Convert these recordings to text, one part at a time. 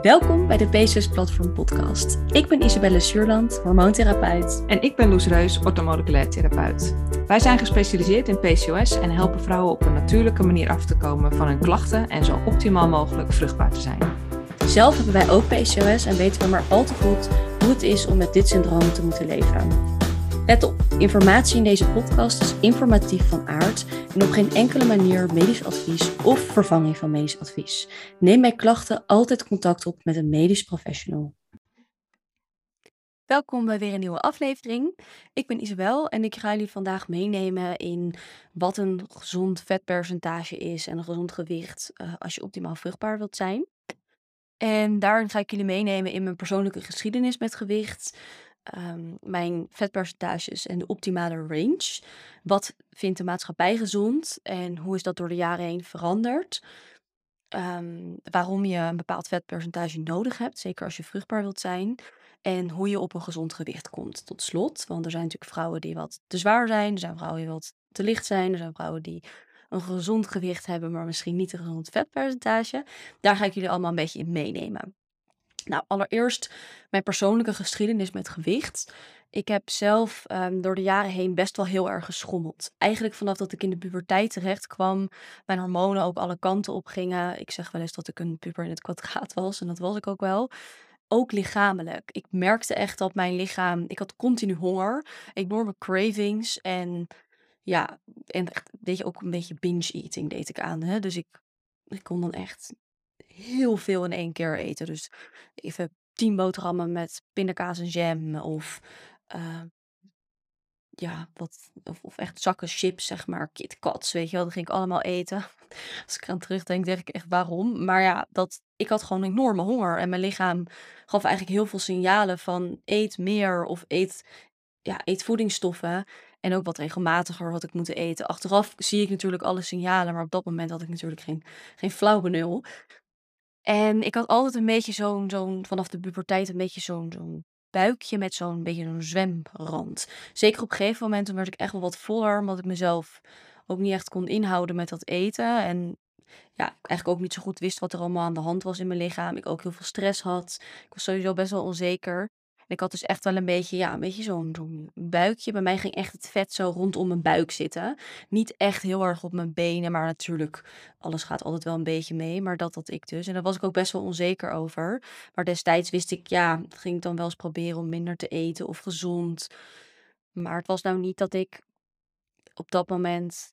Welkom bij de PCOS Platform podcast. Ik ben Isabelle Suurland, hormoontherapeut. En ik ben Loes Reus, orthomoleculair therapeut. Wij zijn gespecialiseerd in PCOS en helpen vrouwen op een natuurlijke manier af te komen van hun klachten en zo optimaal mogelijk vruchtbaar te zijn. Zelf hebben wij ook PCOS en weten we maar al te goed hoe het is om met dit syndroom te moeten leven. Let op, informatie in deze podcast is informatief van aard en op geen enkele manier medisch advies of vervanging van medisch advies. Neem bij klachten altijd contact op met een medisch professional. Welkom bij weer een nieuwe aflevering. Ik ben Isabel en ik ga jullie vandaag meenemen in wat een gezond vetpercentage is en een gezond gewicht als je optimaal vruchtbaar wilt zijn. En daarin ga ik jullie meenemen in mijn persoonlijke geschiedenis met gewicht, mijn vetpercentages en de optimale range. Wat vindt de maatschappij gezond en hoe is dat door de jaren heen veranderd? Waarom je een bepaald vetpercentage nodig hebt, zeker als je vruchtbaar wilt zijn. En hoe je op een gezond gewicht komt tot slot. Want er zijn natuurlijk vrouwen die wat te zwaar zijn. Er zijn vrouwen die wat te licht zijn. Er zijn vrouwen die een gezond gewicht hebben, maar misschien niet een gezond vetpercentage. Daar ga ik jullie allemaal een beetje in meenemen. Nou, allereerst mijn persoonlijke geschiedenis met gewicht. Ik heb zelf door de jaren heen best wel heel erg geschommeld. Eigenlijk vanaf dat ik in de puberteit terecht kwam, mijn hormonen ook alle kanten op gingen. Ik zeg wel eens dat ik een puber in het kwadraat was en dat was ik ook wel. Ook lichamelijk. Ik merkte echt dat mijn lichaam, ik had continu honger, enorme cravings en ja, en echt, weet je, ook een beetje binge eating deed ik aan. Hè? Dus ik kon dan echt heel veel in één keer eten. Dus even 10 boterhammen met pindakaas en jam of eh, ja, of echt zakken chips, zeg maar, KitKats, weet je wel. Dat ging ik allemaal eten. Als ik eraan terugdenk, denk ik echt waarom. Maar ja, ik had gewoon enorme honger en mijn lichaam gaf eigenlijk heel veel signalen van eet meer of eet voedingsstoffen. En ook wat regelmatiger had ik moeten eten. Achteraf zie ik natuurlijk alle signalen, maar op dat moment had ik natuurlijk geen flauw benul. En ik had altijd een beetje vanaf de puberteit een beetje zo'n buikje met zo'n beetje zo'n zwemrand. Zeker op een gegeven moment, toen werd ik echt wel wat voller, omdat ik mezelf ook niet echt kon inhouden met dat eten. En ja, ik eigenlijk ook niet zo goed wist wat er allemaal aan de hand was in mijn lichaam. Ik ook heel veel stress had. Ik was sowieso best wel onzeker. En ik had dus echt wel een beetje zo'n buikje. Bij mij ging echt het vet zo rondom mijn buik zitten. Niet echt heel erg op mijn benen, maar natuurlijk, alles gaat altijd wel een beetje mee. Maar dat had ik dus. En daar was ik ook best wel onzeker over. Maar destijds wist ik, ja, ging ik dan wel eens proberen om minder te eten of gezond. Maar het was nou niet dat ik op dat moment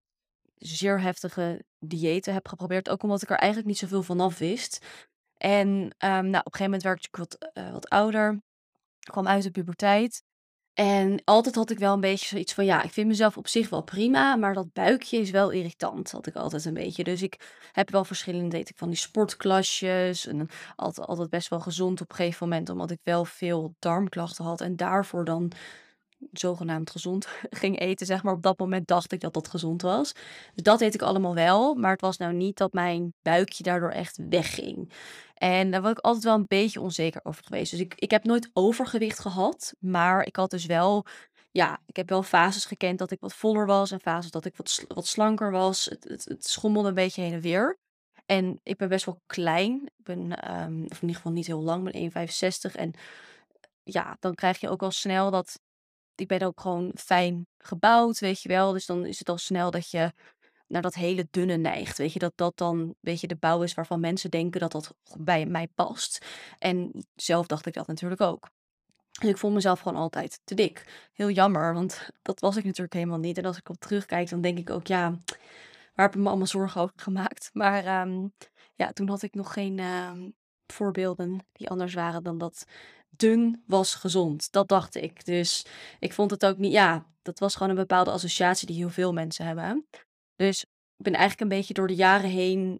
zeer heftige diëten heb geprobeerd. Ook omdat ik er eigenlijk niet zoveel vanaf wist. En nou, op een gegeven moment werd ik wat ouder. Kwam uit de puberteit. En altijd had ik wel een beetje zoiets van, ja, ik vind mezelf op zich wel prima, maar dat buikje is wel irritant, had ik altijd een beetje. Dus ik heb wel verschillende, deed ik van die sportklasjes en altijd best wel gezond op een gegeven moment, omdat ik wel veel darmklachten had en daarvoor dan zogenaamd gezond ging eten, zeg maar. Op dat moment dacht ik dat dat gezond was. Dus dat deed ik allemaal wel, maar het was nou niet dat mijn buikje daardoor echt wegging. En daar was ik altijd wel een beetje onzeker over geweest. Dus ik heb nooit overgewicht gehad, maar ik had dus wel, ja, ik heb wel fases gekend dat ik wat voller was en fases dat ik wat slanker was. Het schommelde een beetje heen en weer. En ik ben best wel klein. Ik ben, of in ieder geval niet heel lang, ik ben 1,65. En ja, dan krijg je ook wel snel dat ik ben ook gewoon fijn gebouwd, weet je wel. Dus dan is het al snel dat je naar dat hele dunne neigt. Weet je, dat dan een beetje de bouw is waarvan mensen denken dat dat bij mij past. En zelf dacht ik dat natuurlijk ook. Dus ik vond mezelf gewoon altijd te dik. Heel jammer, want dat was ik natuurlijk helemaal niet. En als ik op terugkijk, dan denk ik ook, ja, waar heb ik me allemaal zorgen over gemaakt? Maar ja, toen had ik nog geen voorbeelden die anders waren dan dat dun was gezond. Dat dacht ik. Dus ik vond het ook niet, ja, dat was gewoon een bepaalde associatie die heel veel mensen hebben. Dus ik ben eigenlijk een beetje door de jaren heen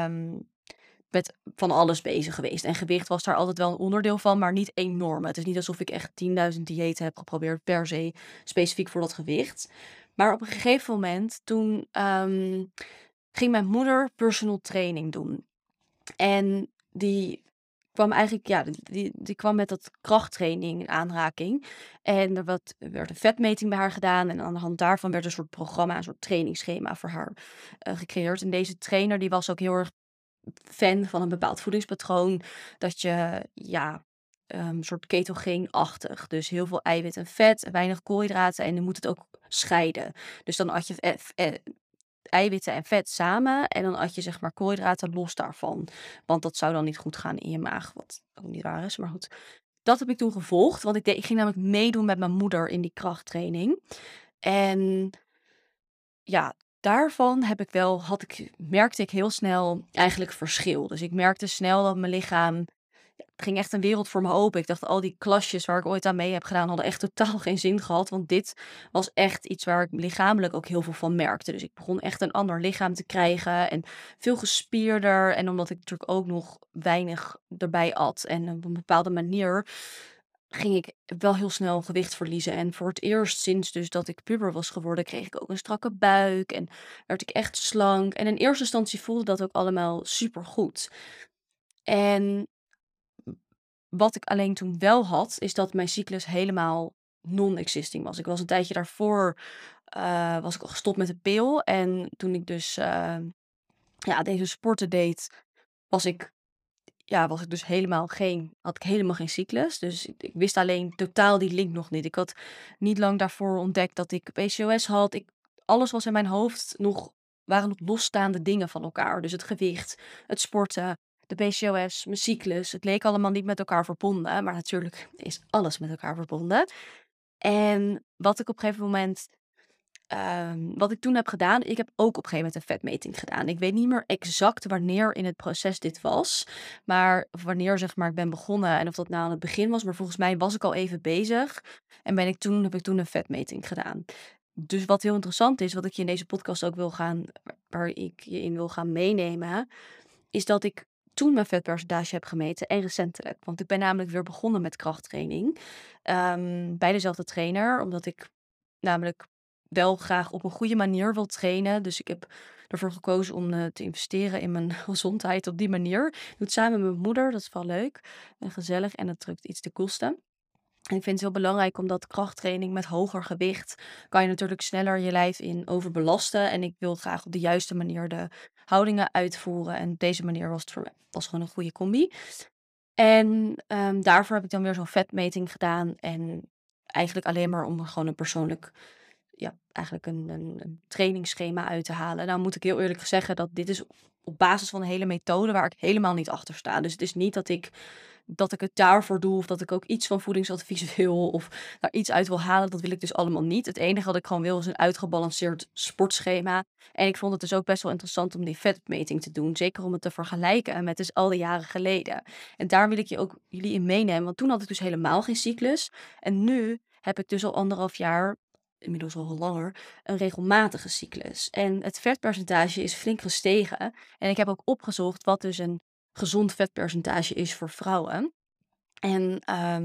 met van alles bezig geweest. En gewicht was daar altijd wel een onderdeel van, maar niet enorm. Het is niet alsof ik echt 10.000 diëten heb geprobeerd per se specifiek voor dat gewicht. Maar op een gegeven moment toen ging mijn moeder personal training doen. En die kwam eigenlijk, ja, die kwam met dat krachttraining in aanraking. En werd een vetmeting bij haar gedaan. En aan de hand daarvan werd een soort programma, een soort trainingsschema voor haar gecreëerd. En deze trainer die was ook heel erg fan van een bepaald voedingspatroon. Dat je, soort ketogeenachtig. Dus heel veel eiwit en vet, weinig koolhydraten en dan moet het ook scheiden. Dus dan at je eiwitten en vet samen en dan at je zeg maar koolhydraten los daarvan. Want dat zou dan niet goed gaan in je maag, wat ook niet waar is, maar goed. Dat heb ik toen gevolgd, want ik ging namelijk meedoen met mijn moeder in die krachttraining. En ja, daarvan merkte ik heel snel eigenlijk verschil. Dus ik merkte snel dat mijn lichaam het ging echt een wereld voor me open. Ik dacht, al die klasjes waar ik ooit aan mee heb gedaan, hadden echt totaal geen zin gehad. Want dit was echt iets waar ik lichamelijk ook heel veel van merkte. Dus ik begon echt een ander lichaam te krijgen en veel gespierder. En omdat ik natuurlijk ook nog weinig erbij at en op een bepaalde manier ging ik wel heel snel gewicht verliezen. En voor het eerst sinds dus dat ik puber was geworden, kreeg ik ook een strakke buik en werd ik echt slank. En in eerste instantie voelde dat ook allemaal super goed. En wat ik alleen toen wel had, is dat mijn cyclus helemaal non-existing was. Ik was een tijdje daarvoor, was ik al gestopt met de pil. En toen ik dus deze sporten deed, was ik, was ik dus had ik helemaal geen cyclus. Dus ik wist alleen totaal die link nog niet. Ik had niet lang daarvoor ontdekt dat ik PCOS had. Alles was in mijn hoofd waren nog losstaande dingen van elkaar. Dus het gewicht, het sporten, de PCOS, mijn cyclus. Het leek allemaal niet met elkaar verbonden. Maar natuurlijk is alles met elkaar verbonden. En wat ik op een gegeven moment wat ik toen heb gedaan, ik heb ook op een gegeven moment een vetmeting gedaan. Ik weet niet meer exact wanneer in het proces dit was, maar of wanneer zeg maar ik ben begonnen en of dat nou aan het begin was, maar volgens mij was ik al even bezig en heb ik toen een vetmeting gedaan. Dus wat heel interessant is, wat ik je in deze podcast ook waar ik je in wil gaan meenemen, is dat ik toen mijn vetpercentage heb gemeten en recentelijk. Want ik ben namelijk weer begonnen met krachttraining bij dezelfde trainer, omdat ik namelijk wel graag op een goede manier wil trainen. Dus ik heb ervoor gekozen om te investeren in mijn gezondheid op die manier. Ik doe het samen met mijn moeder, dat is wel leuk en gezellig en het drukt iets te kosten. En ik vind het heel belangrijk omdat krachttraining met hoger gewicht kan je natuurlijk sneller je lijf in overbelasten. En ik wil graag op de juiste manier de houdingen uitvoeren. En op deze manier was het voor mij was gewoon een goede combi. En daarvoor heb ik dan weer zo'n vetmeting gedaan. En eigenlijk alleen maar om er gewoon een persoonlijk, eigenlijk een trainingsschema uit te halen. Nou moet ik heel eerlijk zeggen dat dit is op basis van een hele methode waar ik helemaal niet achter sta. Dus het is niet dat ik het daarvoor doe of dat ik ook iets van voedingsadvies wil of daar iets uit wil halen. Dat wil ik dus allemaal niet. Het enige wat ik gewoon wil is een uitgebalanceerd sportschema. En ik vond het dus ook best wel interessant om die vetmeting te doen. Zeker om het te vergelijken met dus al die jaren geleden. En daar wil ik jullie in meenemen. Want toen had ik dus helemaal geen cyclus. En nu heb ik dus al 1,5 jaar, inmiddels al langer, een regelmatige cyclus. En het vetpercentage is flink gestegen. En ik heb ook opgezocht wat dus een gezond vetpercentage is voor vrouwen. En,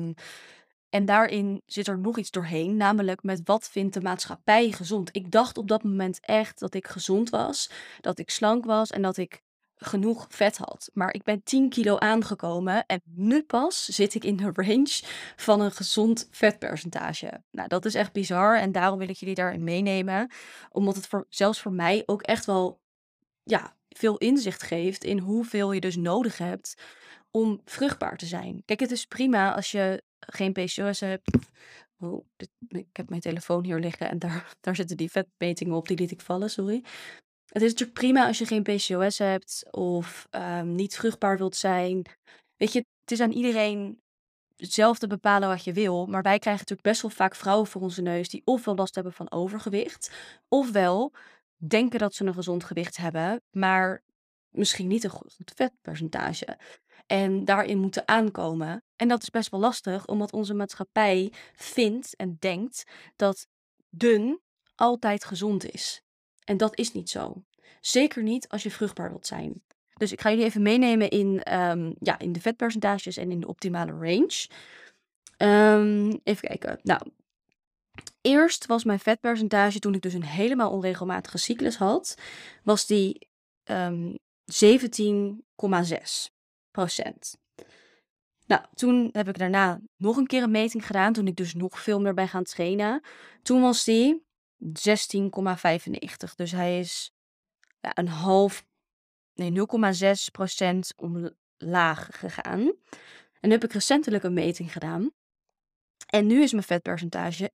en daarin zit er nog iets doorheen, namelijk met wat vindt de maatschappij gezond. Ik dacht op dat moment echt dat ik gezond was, dat ik slank was en dat ik genoeg vet had. Maar ik ben 10 kilo aangekomen en nu pas zit ik in de range van een gezond vetpercentage. Nou, dat is echt bizar en daarom wil ik jullie daarin meenemen. Omdat het zelfs voor mij ook echt wel veel inzicht geeft in hoeveel je dus nodig hebt om vruchtbaar te zijn. Kijk, het is prima als je geen PCOS hebt. Oh, ik heb mijn telefoon hier liggen en daar zitten die vetmetingen op, die liet ik vallen, sorry. Het is natuurlijk prima als je geen PCOS hebt of niet vruchtbaar wilt zijn. Weet je, het is aan iedereen zelf te bepalen wat je wil. Maar wij krijgen natuurlijk best wel vaak vrouwen voor onze neus die ofwel last hebben van overgewicht, ofwel denken dat ze een gezond gewicht hebben, maar misschien niet een goed vetpercentage. En daarin moeten aankomen. En dat is best wel lastig, omdat onze maatschappij vindt en denkt dat dun altijd gezond is. En dat is niet zo. Zeker niet als je vruchtbaar wilt zijn. Dus ik ga jullie even meenemen in de vetpercentages en in de optimale range. Even kijken. Nou, eerst was mijn vetpercentage, toen ik dus een helemaal onregelmatige cyclus had, was die 17,6%. Nou, toen heb ik daarna nog een keer een meting gedaan, toen ik dus nog veel meer ben gaan trainen. Toen was die 16,95. Dus hij is een half nee, 0,6% omlaag gegaan. En nu heb ik recentelijk een meting gedaan. En nu is mijn vetpercentage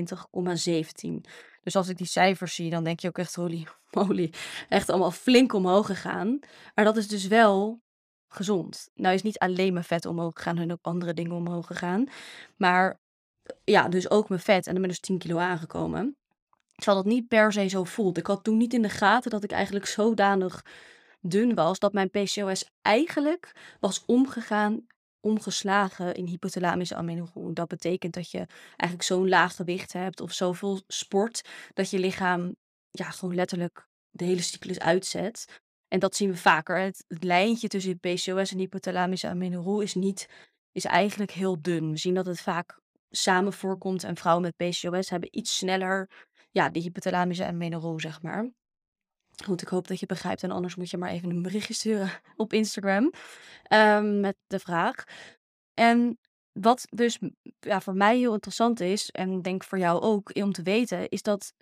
21,17. Dus als ik die cijfers zie, dan denk je ook echt, holy moly, echt allemaal flink omhoog gegaan. Maar dat is dus wel gezond. Nou is niet alleen mijn vet omhoog gegaan en ook andere dingen omhoog gegaan. Maar ja, dus ook mijn vet. En dan ben ik dus 10 kilo aangekomen. Terwijl dat niet per se zo voelt. Ik had toen niet in de gaten dat ik eigenlijk zodanig dun was dat mijn PCOS eigenlijk was omgeslagen in hypothalamische amenorrhoe. Dat betekent dat je eigenlijk zo'n laag gewicht hebt of zoveel sport dat je lichaam ja gewoon letterlijk de hele cyclus uitzet. En dat zien we vaker. Het lijntje tussen PCOS en hypothalamische amenorrhoe is eigenlijk heel dun. We zien dat het vaak samen voorkomt en vrouwen met PCOS hebben iets sneller ja, die hypothalamische amenorrhoe, zeg maar. Goed, ik hoop dat je begrijpt en anders moet je maar even een berichtje sturen op Instagram, met de vraag. En wat dus ja, voor mij heel interessant is, en ik denk voor jou ook, om te weten, is dat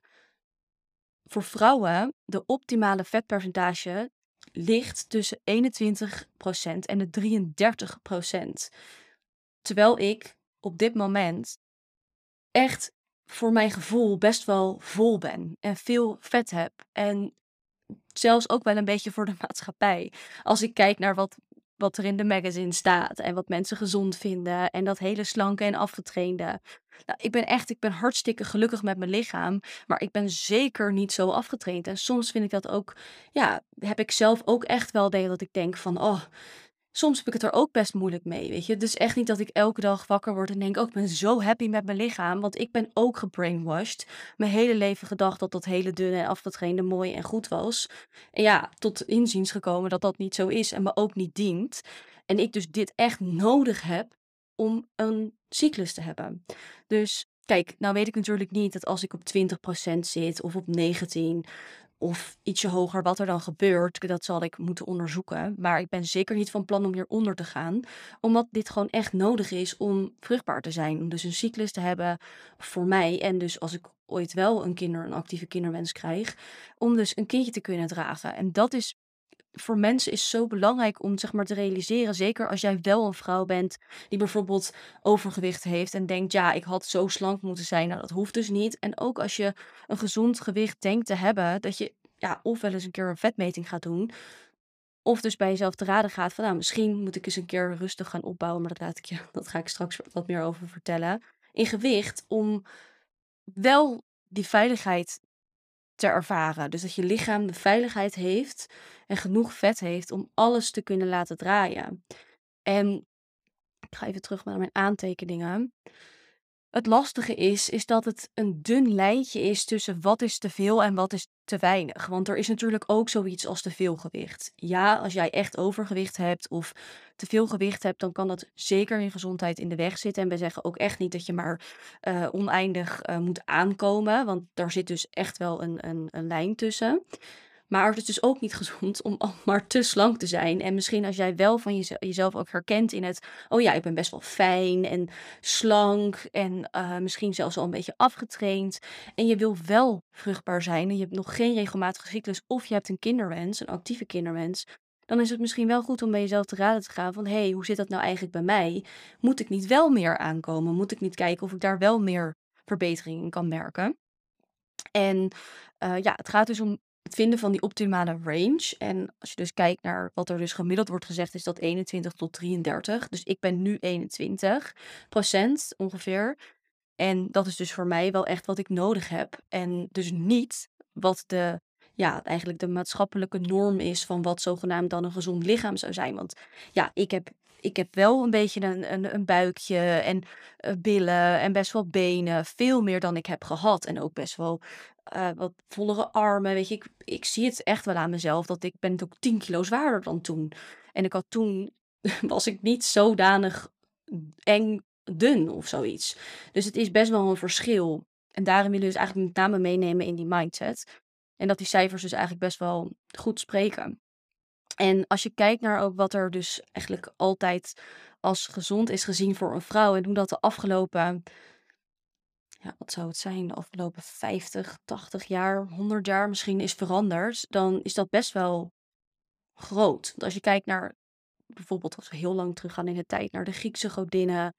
voor vrouwen de optimale vetpercentage ligt tussen 21% en de 33%. Terwijl ik op dit moment echt voor mijn gevoel best wel vol ben en veel vet heb. En zelfs ook wel een beetje voor de maatschappij. Als ik kijk naar wat er in de magazine staat en wat mensen gezond vinden en dat hele slanke en afgetrainde. Nou, ik ben hartstikke gelukkig met mijn lichaam, maar ik ben zeker niet zo afgetraind. En soms vind ik dat ook, ja, heb ik zelf ook echt wel dat ik denk van, oh, soms heb ik het er ook best moeilijk mee, weet je. Dus echt niet dat ik elke dag wakker word en denk, oh, ik ben zo happy met mijn lichaam. Want ik ben ook gebrainwashed. Mijn hele leven gedacht dat dat hele dunne en afgetrainde mooi en goed was. En ja, tot inziens gekomen dat dat niet zo is en me ook niet dient. En ik dus dit echt nodig heb om een cyclus te hebben. Dus kijk, nou weet ik natuurlijk niet dat als ik op 20% zit of op 19 of ietsje hoger wat er dan gebeurt, dat zal ik moeten onderzoeken. Maar ik ben zeker niet van plan om hieronder te gaan, omdat dit gewoon echt nodig is om vruchtbaar te zijn. Om dus een cyclus te hebben voor mij en dus als ik ooit wel een actieve kinderwens krijg, om dus een kindje te kunnen dragen. En dat is voor mensen is zo belangrijk om zeg maar te realiseren, zeker als jij wel een vrouw bent die bijvoorbeeld overgewicht heeft en denkt, ja, ik had zo slank moeten zijn. Nou, dat hoeft dus niet. En ook als je een gezond gewicht denkt te hebben, dat je ja, of wel eens een keer een vetmeting gaat doen, of dus bij jezelf te raden gaat van, nou, misschien moet ik eens een keer rustig gaan opbouwen, maar dat ga ik straks wat meer over vertellen. In gewicht, om wel die veiligheid te ervaren. Dus dat je lichaam de veiligheid heeft en genoeg vet heeft om alles te kunnen laten draaien. En ik ga even terug naar mijn aantekeningen. Het lastige is dat het een dun lijntje is tussen wat is te veel en wat is te weinig. Want er is natuurlijk ook zoiets als te veel gewicht. Ja, als jij echt overgewicht hebt of te veel gewicht hebt, dan kan dat zeker je gezondheid in de weg zitten. En we zeggen ook echt niet dat je maar oneindig moet aankomen. Want daar zit dus echt wel een lijn tussen. Maar het is dus ook niet gezond om al maar te slank te zijn. En misschien als jij wel van jezelf ook herkent in het, oh ja, ik ben best wel fijn en slank en misschien zelfs al een beetje afgetraind. En je wil wel vruchtbaar zijn en je hebt nog geen regelmatige cyclus of je hebt een kinderwens, een actieve kinderwens. Dan is het misschien wel goed om bij jezelf te raden te gaan van, hé, hoe zit dat nou eigenlijk bij mij? Moet ik niet wel meer aankomen? Moet ik niet kijken of ik daar wel meer verbetering in kan merken? En ja, het gaat dus om het vinden van die optimale range. En als je dus kijkt naar wat er dus gemiddeld wordt gezegd, is dat 21 tot 33. Dus ik ben nu 21% ongeveer. En dat is dus voor mij wel echt wat ik nodig heb. En dus niet wat ja, eigenlijk de maatschappelijke norm is van wat zogenaamd dan een gezond lichaam zou zijn. Want ja, ik heb wel een beetje een buikje en billen en best wel benen. Veel meer dan ik heb gehad. En ook best wel wat vollere armen. Weet je, ik zie het echt wel aan mezelf dat ik ben ook 10 kilo zwaarder dan toen. En ik had toen, was ik niet zodanig eng dun of zoiets. Dus het is best wel een verschil. En daarin willen we dus eigenlijk met name meenemen in die mindset. En dat die cijfers dus eigenlijk best wel goed spreken. En als je kijkt naar ook wat er dus eigenlijk altijd als gezond is gezien voor een vrouw en hoe dat de afgelopen, ja, wat zou het zijn, de afgelopen 50, 80 jaar, 100 jaar misschien is veranderd, dan is dat best wel groot. Want als je kijkt naar bijvoorbeeld als we heel lang teruggaan in de tijd naar de Griekse godinnen,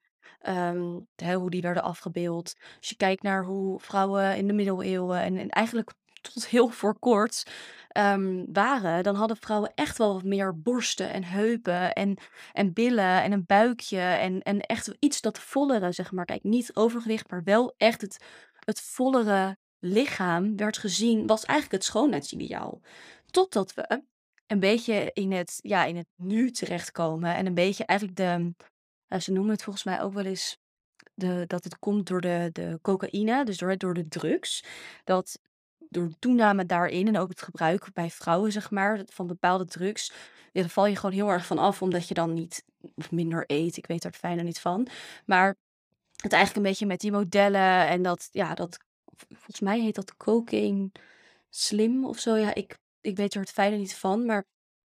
hoe die werden afgebeeld. Als je kijkt naar hoe vrouwen in de middeleeuwen en eigenlijk tot heel voor kort waren, dan hadden vrouwen echt wel wat meer borsten en heupen en billen en een buikje en echt iets dat vollere, zeg maar. Kijk, niet overgewicht, maar wel echt het vollere lichaam werd gezien, was eigenlijk het schoonheidsideaal. Totdat we een beetje in het nu terechtkomen en een beetje eigenlijk ze noemen het volgens mij ook wel eens dat het komt door de cocaïne, dus door de drugs. Dat door de toename daarin en ook het gebruik bij vrouwen, zeg maar, van bepaalde drugs, ja, daar val je gewoon heel erg van af, omdat je dan niet of minder eet. Ik weet er het fijne niet van. Maar het eigenlijk een beetje met die modellen en volgens mij heet dat cocaine slim of zo. Ja, ik weet er het fijne niet van, maar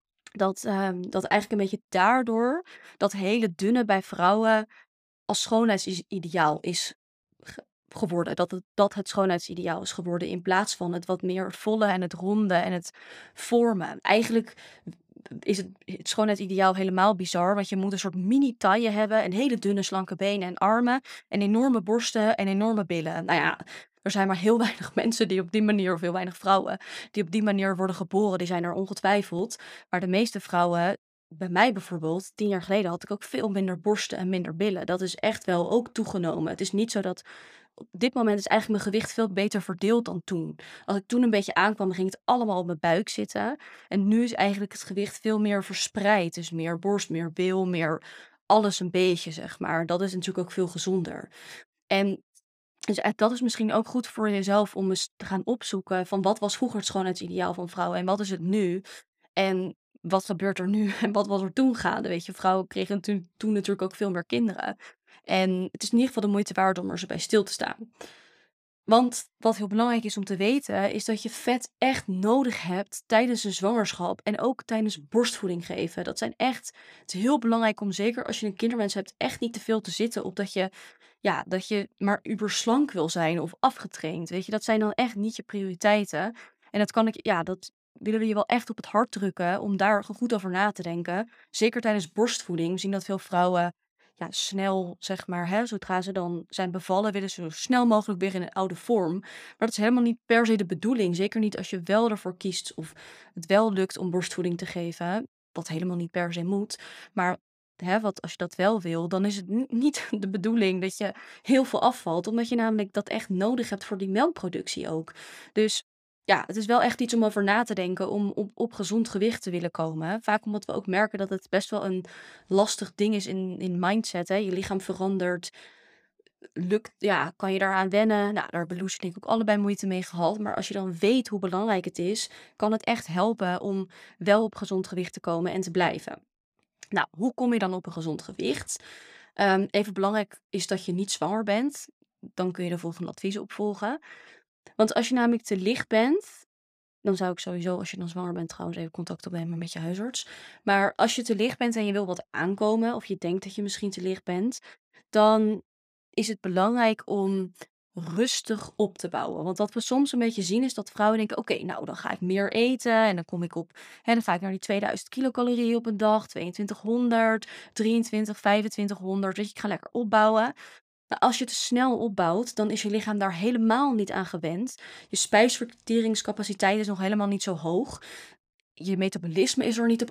dat eigenlijk een beetje daardoor dat hele dunne bij vrouwen als schoonheidsideaal is geworden. Dat het schoonheidsideaal is geworden in plaats van het wat meer volle en het ronde en het vormen. Eigenlijk is het schoonheidsideaal helemaal bizar, want je moet een soort mini taille hebben en hele dunne slanke benen en armen en enorme borsten en enorme billen. Nou ja, er zijn maar heel weinig mensen die op die manier, of heel weinig vrouwen, die op die manier worden geboren. Die zijn er ongetwijfeld. Maar de meeste vrouwen, bij mij bijvoorbeeld, 10 jaar geleden had ik ook veel minder borsten en minder billen. Dat is echt wel ook toegenomen. Het is niet zo dat op dit moment is eigenlijk mijn gewicht veel beter verdeeld dan toen. Als ik toen een beetje aankwam, ging het allemaal op mijn buik zitten. En nu is eigenlijk het gewicht veel meer verspreid. Dus meer borst, meer bil, meer alles een beetje, zeg maar. Dat is natuurlijk ook veel gezonder. En dus dat is misschien ook goed voor jezelf om eens te gaan opzoeken van wat was vroeger het schoonheidsideaal van vrouwen en wat is het nu? En wat gebeurt er nu en wat was er toen gaande? Weet je, vrouwen kregen toen natuurlijk ook veel meer kinderen. En het is in ieder geval de moeite waard om er eens bij stil te staan. Want wat heel belangrijk is om te weten, is dat je vet echt nodig hebt tijdens een zwangerschap en ook tijdens borstvoeding geven. Het is heel belangrijk om zeker als je een kinderwens hebt, echt niet te veel te zitten op dat je maar uberslank wil zijn of afgetraind. Weet je, dat zijn dan echt niet je prioriteiten. En dat willen we je wel echt op het hart drukken om daar goed over na te denken. Zeker tijdens borstvoeding. We zien dat veel vrouwen snel, zeg maar, hè, zodra ze dan zijn bevallen, willen ze zo snel mogelijk weer in een oude vorm. Maar dat is helemaal niet per se de bedoeling. Zeker niet als je wel ervoor kiest of het wel lukt om borstvoeding te geven. Wat helemaal niet per se moet. Maar wat als je dat wel wil, dan is het niet de bedoeling dat je heel veel afvalt. Omdat je namelijk dat echt nodig hebt voor die melkproductie ook. Dus ja, het is wel echt iets om over na te denken om op gezond gewicht te willen komen. Vaak omdat we ook merken dat het best wel een lastig ding is in mindset. Hè. Je lichaam verandert. Kan je daaraan wennen? Nou, daar hebben Loes en ik ook allebei moeite mee gehad. Maar als je dan weet hoe belangrijk het is, kan het echt helpen om wel op gezond gewicht te komen en te blijven. Nou, hoe kom je dan op een gezond gewicht? Even belangrijk is dat je niet zwanger bent. Dan kun je de volgende adviezen opvolgen. Want als je namelijk te licht bent, dan zou ik sowieso, als je dan zwanger bent, trouwens even contact opnemen met je huisarts. Maar als je te licht bent en je wil wat aankomen, of je denkt dat je misschien te licht bent, dan is het belangrijk om rustig op te bouwen. Want wat we soms een beetje zien is dat vrouwen denken: oké, nou dan ga ik meer eten en dan kom ik op, hè, dan ga ik naar die 2000 kilocalorieën op een dag, 2200, 23, 2500. Weet je, ik ga lekker opbouwen. Nou, als je te snel opbouwt, dan is je lichaam daar helemaal niet aan gewend. Je spijsverteringscapaciteit is nog helemaal niet zo hoog. Je metabolisme is er niet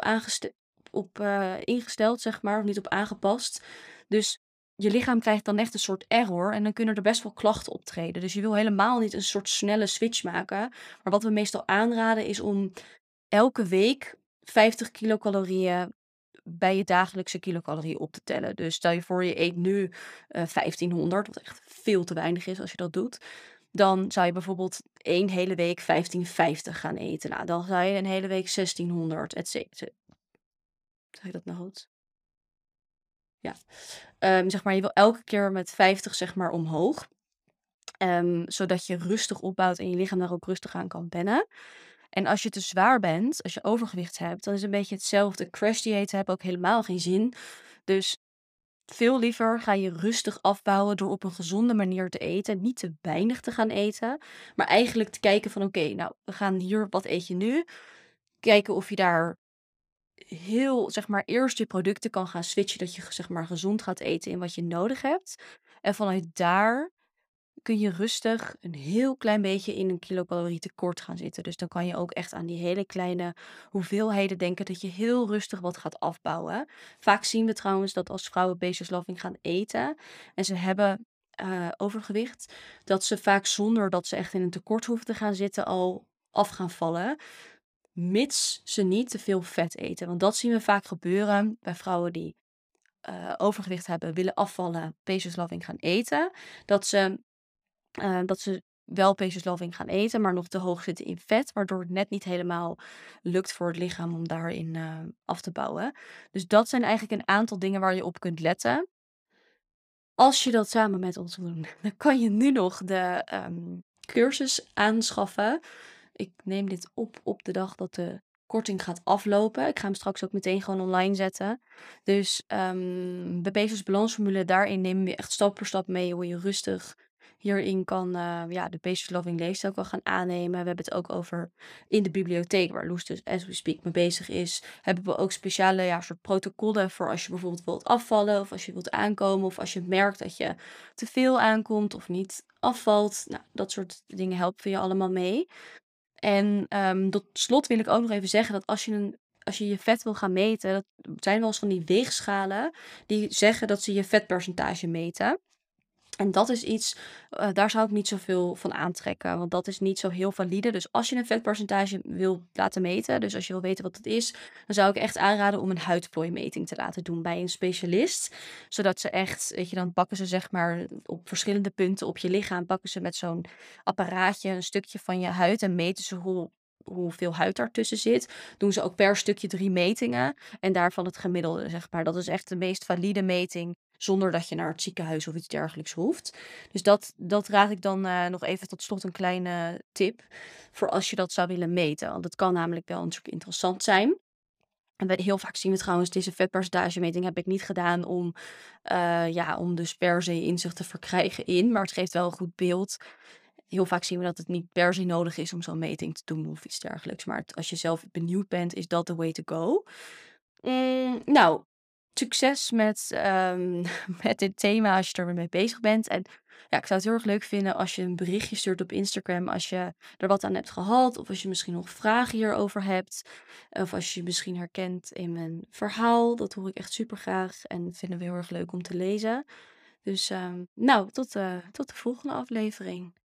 op ingesteld, zeg maar, of niet op aangepast. Dus je lichaam krijgt dan echt een soort error en dan kunnen er best wel klachten optreden. Dus je wil helemaal niet een soort snelle switch maken. Maar wat we meestal aanraden is om elke week 50 kilocalorieën bij je dagelijkse kilocalorieën op te tellen. Dus stel je voor je eet nu 1500, wat echt veel te weinig is als je dat doet. Dan zou je bijvoorbeeld 1 hele week 1550 gaan eten. Nou, dan zou je een hele week 1600, et cetera. Zeg je dat nou goed? Ja. Zeg maar, je wil elke keer met 50 zeg maar omhoog. Zodat je rustig opbouwt en je lichaam daar ook rustig aan kan wennen. En als je te zwaar bent, als je overgewicht hebt, dan is het een beetje hetzelfde. Crash diëten hebben ook helemaal geen zin. Dus veel liever ga je rustig afbouwen door op een gezonde manier te eten. Niet te weinig te gaan eten, maar eigenlijk te kijken van oké, nou, we gaan hier, wat eet je nu? Kijken of je daar heel, zeg maar, eerst je producten kan gaan switchen, dat je zeg maar gezond gaat eten in wat je nodig hebt. En vanuit daar kun je rustig een heel klein beetje in een kilocalorie tekort gaan zitten. Dus dan kan je ook echt aan die hele kleine hoeveelheden denken dat je heel rustig wat gaat afbouwen. Vaak zien we trouwens dat als vrouwen loving gaan eten en ze hebben overgewicht, dat ze vaak zonder dat ze echt in een tekort hoeven te gaan zitten al af gaan vallen. Mits ze niet te veel vet eten. Want dat zien we vaak gebeuren bij vrouwen die overgewicht hebben, willen afvallen, loving gaan eten. Dat ze wel loving gaan eten, maar nog te hoog zitten in vet, waardoor het net niet helemaal lukt voor het lichaam om daarin af te bouwen. Dus dat zijn eigenlijk een aantal dingen waar je op kunt letten. Als je dat samen met ons wil doen, dan kan je nu nog de cursus aanschaffen. Ik neem dit op de dag dat de korting gaat aflopen. Ik ga hem straks ook meteen gewoon online zetten. Dus de Bezos balansformule, daarin nemen we echt stap voor stap mee hoe je rustig hierin kan ja, de Bezos Loving leefstijl kan gaan aannemen. We hebben het ook over in de bibliotheek, waar Loes dus as we speak mee bezig is, hebben we ook speciale ja, soort protocollen voor als je bijvoorbeeld wilt afvallen of als je wilt aankomen of als je merkt dat je te veel aankomt of niet afvalt. Nou, dat soort dingen helpen je allemaal mee. En tot slot wil ik ook nog even zeggen dat als je je vet wil gaan meten, dat zijn wel eens van die weegschalen die zeggen dat ze je vetpercentage meten. En dat is iets, daar zou ik niet zoveel van aantrekken, want dat is niet zo heel valide. Dus als je een vetpercentage wil laten meten, dus als je wil weten wat het is, dan zou ik echt aanraden om een huidplooimeting te laten doen bij een specialist. Zodat ze echt, weet je, dan pakken ze zeg maar op verschillende punten op je lichaam, pakken ze met zo'n apparaatje een stukje van je huid en meten ze hoeveel huid daartussen zit. Doen ze ook per stukje 3 metingen en daarvan het gemiddelde, zeg maar. Dat is echt de meest valide meting zonder dat je naar het ziekenhuis of iets dergelijks hoeft. Dus dat raad ik dan nog even tot slot een kleine tip voor als je dat zou willen meten. Want het kan namelijk wel natuurlijk interessant zijn. En heel vaak zien we trouwens, deze vetpercentagemeting heb ik niet gedaan om, ja, om dus per se inzicht te verkrijgen in, maar het geeft wel een goed beeld. Heel vaak zien we dat het niet per se nodig is om zo'n meting te doen of iets dergelijks. Maar als je zelf benieuwd bent, is dat the way to go. Nou, succes met, met dit thema als je er weer mee bezig bent. En ja, ik zou het heel erg leuk vinden als je een berichtje stuurt op Instagram als je er wat aan hebt gehad. Of als je misschien nog vragen hierover hebt. Of als je je misschien herkent in mijn verhaal. Dat hoor ik echt super graag en vinden we heel erg leuk om te lezen. Dus nou, tot de volgende aflevering.